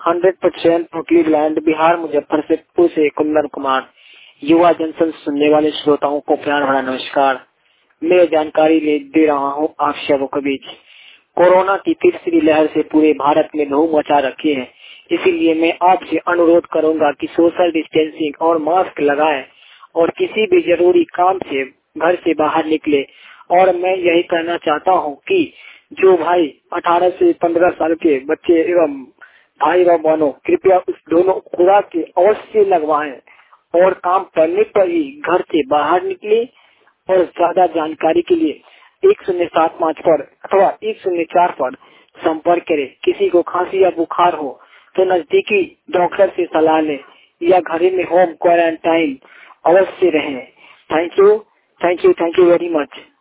100% totally blind, Bihar Muzaffarpur से कुंदन कुमार। युवा Johnson सुनने वाले श्रोताओं को प्यार भरा नमस्कार। मैं जानकारी दे रहा हूँ आप सबों के बीच। कोरोना की तीसरी लहर से पूरे भारत में धूम मचा रखी है, इसीलिए मैं आपसे अनुरोध करूंगा कि सोशल डिस्टेंसिंग और मास्क लगाएं और किसी भी जरूरी काम से घर से बाहर निकले। और मैं यही कहना चाहता हूँ कि जो भाई 18 से 15 साल के बच्चे एवं भाई व बहनों, कृपया उस दोनों खुराक के अवश्य लगवाएं और काम करने पर ही घर से बाहर निकले। और ज्यादा जानकारी के लिए 1075 पर अथवा 104 पर संपर्क करें। किसी को खांसी या बुखार हो तो नजदीकी डॉक्टर से सलाह लें या घर में होम क्वारंटाइन अवश्य रहें। Thank you very much.